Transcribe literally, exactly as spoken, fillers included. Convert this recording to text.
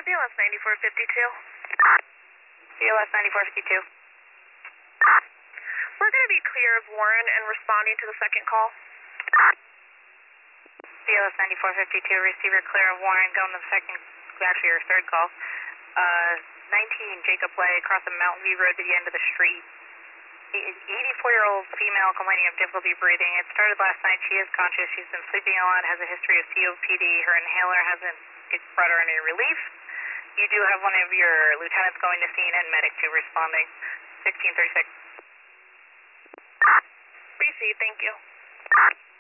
B L S ninety-four fifty-two. B L S ninety-four fifty-two. We're going to be clear of Warren and responding to the second call. B L S ninety-four fifty-two, receiver clear of Warren, going to the second, actually your third call. Uh, nineteen Jacob Way, across the Mountain View Road to the end of the street. eighty-four-year-old female complaining of difficulty breathing. It started last night. She is conscious. She's been sleeping a lot, has a history of C O P D. Her inhaler hasn't brought her any relief. You do have one of your lieutenants going to scene and medic two responding. sixteen thirty-six. Received, thank you.